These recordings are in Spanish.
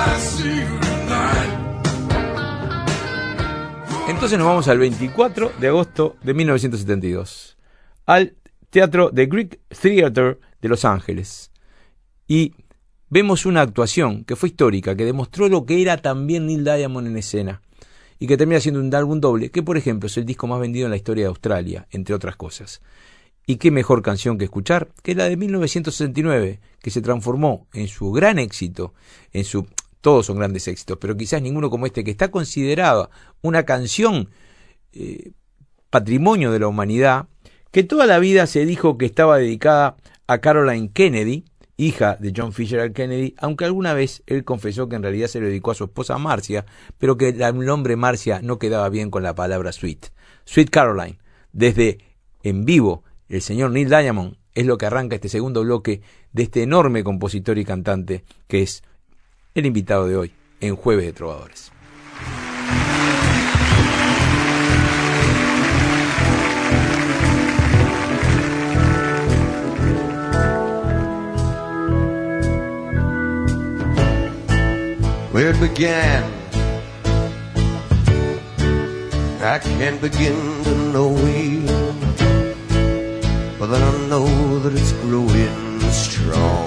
Entonces nos vamos al 24 de agosto de 1972, al teatro The Greek Theatre de Los Ángeles. Y vemos una actuación que fue histórica, que demostró lo que era también Neil Diamond en escena, y que termina siendo un álbum doble, que por ejemplo es el disco más vendido en la historia de Australia, entre otras cosas. Y qué mejor canción que escuchar que la de 1969, que se transformó en su gran éxito, todos son grandes éxitos, pero quizás ninguno como este, que está considerada una canción patrimonio de la humanidad, que toda la vida se dijo que estaba dedicada a Caroline Kennedy, hija de John Fitzgerald Kennedy, aunque alguna vez él confesó que en realidad se lo dedicó a su esposa Marcia, pero que el nombre Marcia no quedaba bien con la palabra Sweet. Sweet Caroline, desde en vivo, el señor Neil Diamond, es lo que arranca este segundo bloque de este enorme compositor y cantante que es el invitado de hoy en Jueves de Trovadores. Where it began, I can't begin to know it, but then I know that it's growing strong.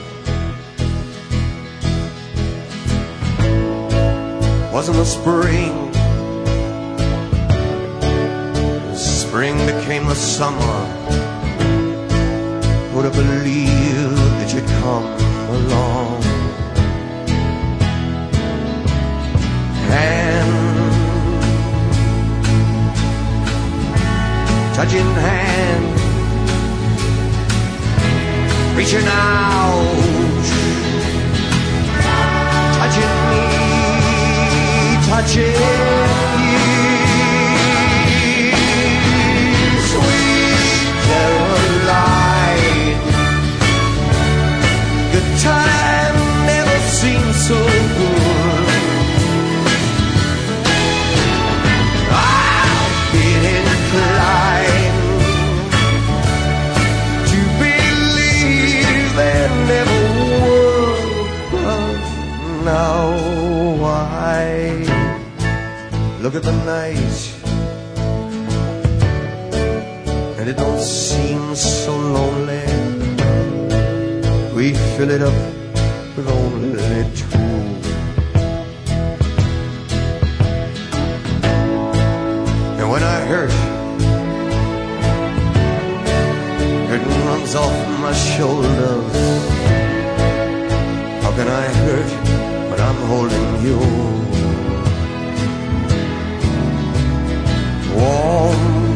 Wasn't the spring, spring became the summer. Would have believed that you'd come along. Hand, touching hand, reaching out, touching me, touching you. Sweet Caroline, good time never seemed so good. Now I look at the night and it don't seem so lonely. We fill it up with only two. And when I hurt, curtain runs off my shoulders. How can I hurt when I'm holding you? Warm,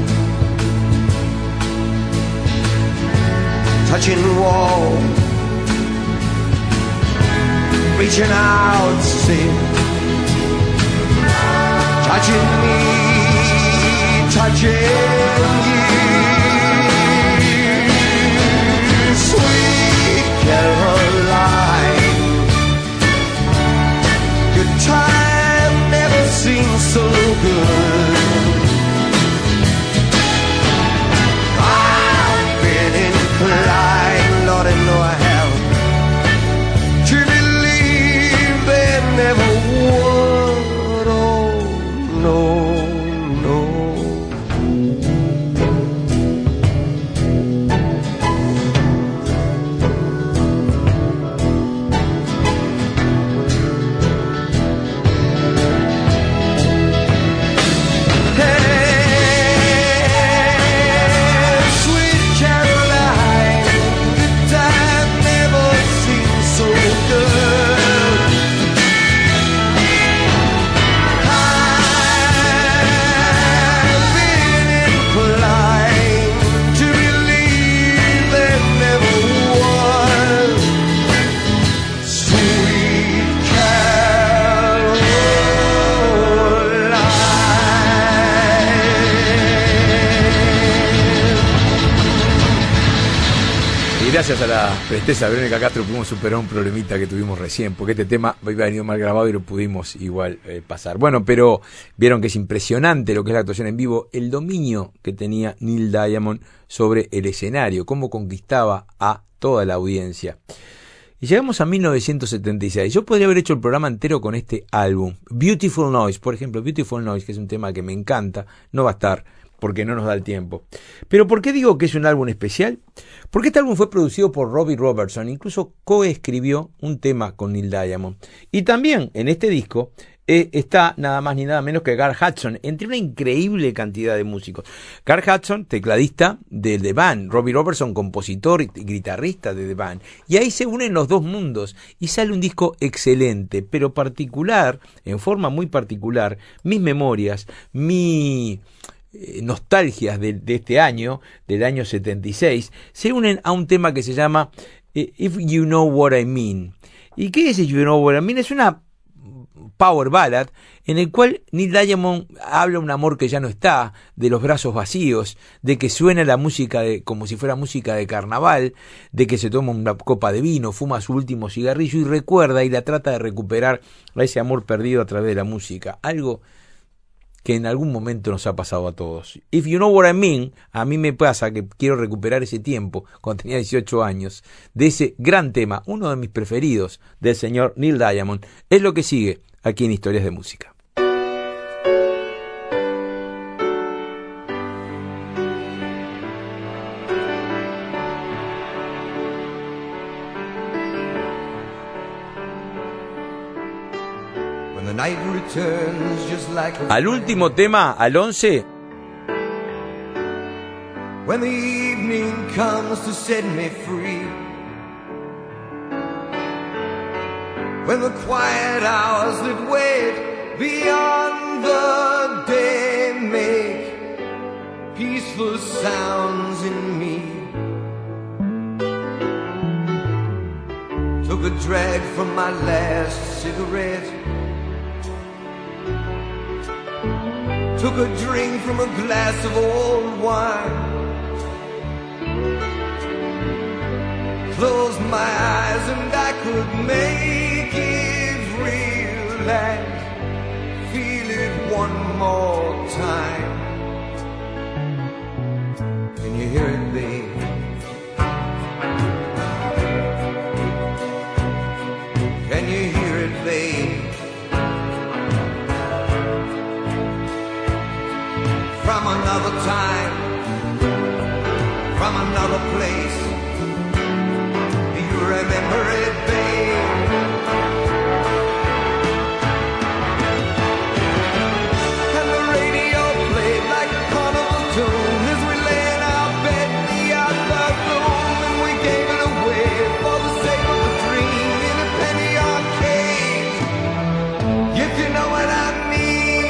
touching wall, reaching out, see, touching me, touching you. Sweet Caroline, good time never seems so good. I've been inclined, Lord, I know I have, to believe there never would. Oh, no. Gracias a la presteza de Verónica Castro pudimos superar un problemita que tuvimos recién, porque este tema había venido mal grabado y lo pudimos igual pasar. Bueno, pero vieron que es impresionante lo que es la actuación en vivo, el dominio que tenía Neil Diamond sobre el escenario, cómo conquistaba a toda la audiencia. y llegamos a 1976. Yo podría haber hecho el programa entero con este álbum. Beautiful Noise, por ejemplo, Beautiful Noise, que es un tema que me encanta, no va a estar porque no nos da el tiempo. Pero ¿por qué digo que es un álbum especial? Porque este álbum fue producido por Robbie Robertson, incluso coescribió un tema con Neil Diamond. Y también en este disco está nada más ni nada menos que Garth Hudson, entre una increíble cantidad de músicos. Garth Hudson, tecladista de The Band, Robbie Robertson, compositor y guitarrista de The Band. Y ahí se unen los dos mundos y sale un disco excelente, pero particular, en forma muy particular, mis memorias, mi nostalgias de este año, del año 76, se unen a un tema que se llama If You Know What I Mean. ¿Y qué es If You Know What I Mean? Es una power ballad en el cual Neil Diamond habla un amor que ya no está, de los brazos vacíos, de que suena la música como si fuera música de carnaval, de que se toma una copa de vino, fuma su último cigarrillo y recuerda y la trata de recuperar a ese amor perdido a través de la música, algo que en algún momento nos ha pasado a todos. If You Know What I Mean, a mí me pasa que quiero recuperar ese tiempo, cuando tenía 18 años, de ese gran tema, uno de mis preferidos, del señor Neil Diamond. Es lo que sigue aquí en Historias de Música. Al último tema, al 11. When the evening comes to set me free, when the quiet hours that wait beyond the day make peaceful sounds in me, took a drag from my last cigarette, took a drink from a glass of old wine, closed my eyes and I could make it real and feel it one more time. Can you hear it, babe? Can you hear it, babe? From another time, from another place, do you remember it, babe? And the radio played like a carnival tune as we lay in our bed in the other room, and we gave it away for the sake of a dream in a penny arcade. If you know what I mean.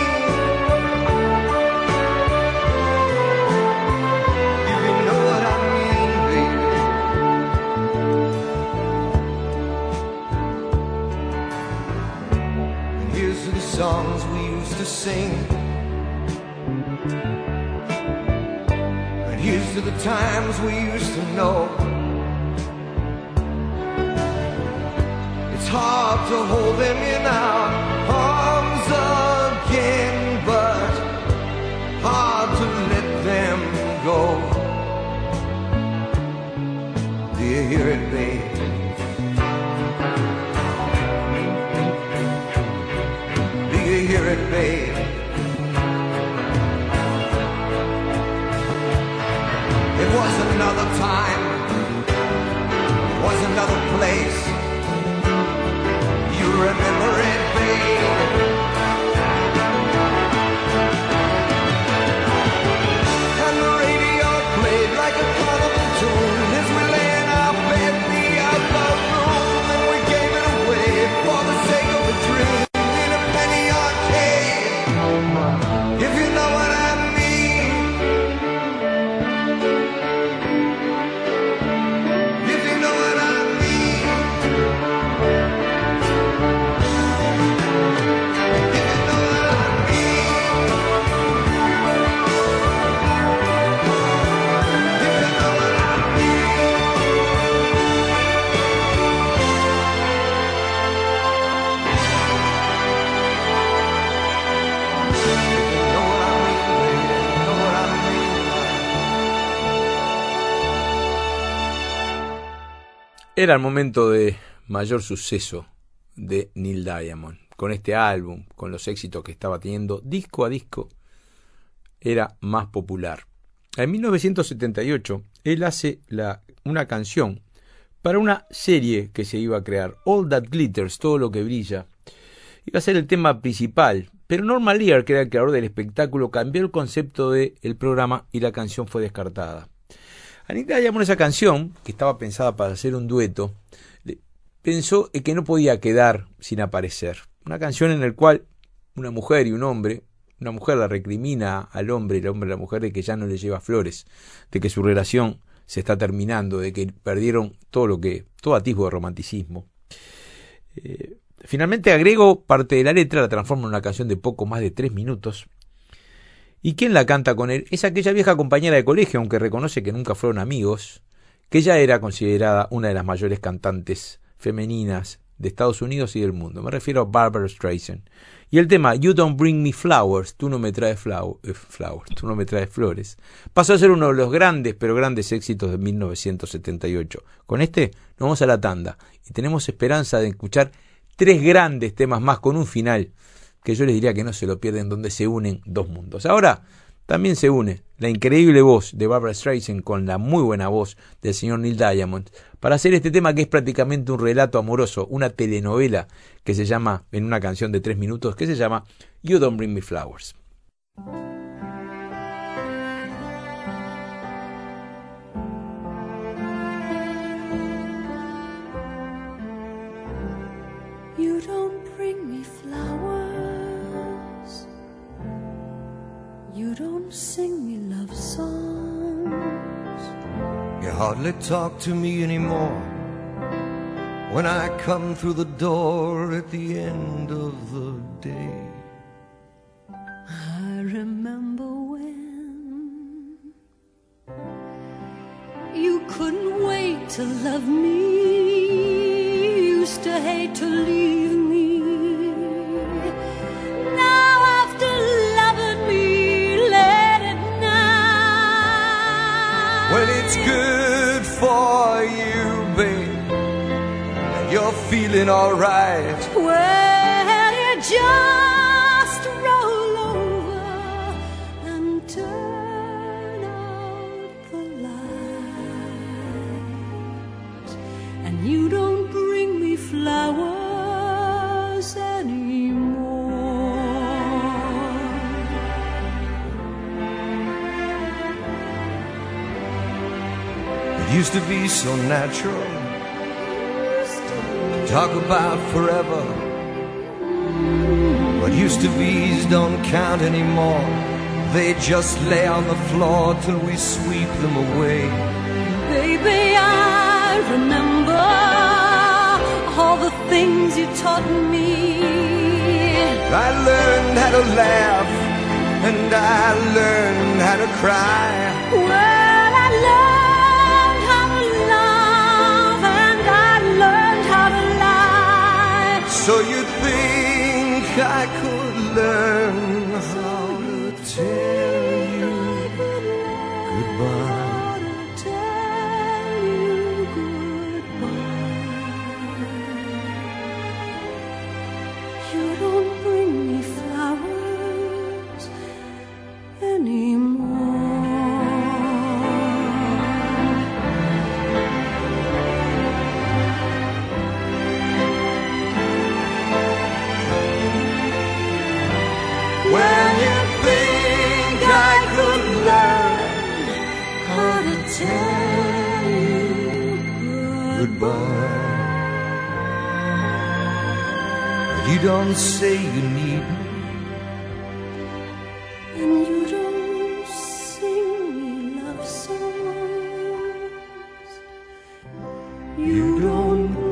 If you know what I mean, baby. And here's to the songs we used to sing, and here's to the times we used to know. It's hard to hold them in our arms again, but hard to let them go. Do you hear it, babe? Do you hear it, babe? It was another time, it was another place. You remember it, babe? And the radio played like a carnival tune as we lay in our bed in the other room, and we gave it away for the sake of a dream in a penny arcade. If you know what I mean. If you know what I mean. If you know what I mean. If you know what I Era el momento de mayor suceso de Neil Diamond. Con este álbum, con los éxitos que estaba teniendo, disco a disco, era más popular. En 1978, él hace una canción para una serie que se iba a crear, All That Glitters, todo lo que brilla. Iba a ser el tema principal, pero Norman Lear, que era el creador del espectáculo, cambió el concepto del programa y la canción fue descartada. A Neil Diamond, esa canción, que estaba pensada para hacer un dueto, pensó que no podía quedar sin aparecer. Una canción en la cual una mujer y un hombre, una mujer la recrimina al hombre y el hombre a la mujer de que ya no le lleva flores, de que su relación se está terminando, de que perdieron todo atisbo de romanticismo. Finalmente agrego parte de la letra, la transforma en una canción de poco más de 3 minutos. ¿Y quién la canta con él? Es aquella vieja compañera de colegio, aunque reconoce que nunca fueron amigos, que ya era considerada una de las mayores cantantes femeninas de Estados Unidos y del mundo. Me refiero a Barbra Streisand. Y el tema You Don't Bring Me Flowers, tú no me traes tú no me traes flores, pasó a ser uno de los grandes, pero grandes éxitos de 1978. Con este nos vamos a la tanda y tenemos esperanza de escuchar 3 grandes temas más con un final que yo les diría que no se lo pierden, donde se unen 2 mundos. Ahora también se une la increíble voz de Barbra Streisand con la muy buena voz del señor Neil Diamond para hacer este tema que es prácticamente un relato amoroso, una telenovela que se llama, en una canción de 3 minutos, que se llama You Don't Bring Me Flowers. You don't bring me flowers. You don't sing me love songs. You hardly talk to me anymore when I come through the door at the end of the day. I remember when you couldn't wait to love me, used to hate to leave me. Now after loving me late at night, When it's good for you, babe, and you're feeling alright, well, you just roll over and turn out the light, and you don't bring me flowers anymore. it used to be so natural. Talk about forever. What used to be's don't count anymore. They just lay on the floor till we sweep them away. Baby, I remember all the things you taught me. I learned how to laugh and I learned how to cry. Well, I learned how to love and I learned how to lie. So you think I could learn how to tell you goodbye? How to tell you goodbye. You don't bring me flowers anymore. When you think I could learn How to tell you goodbye, but you don't say you need me. and you don't sing me love songs. You don't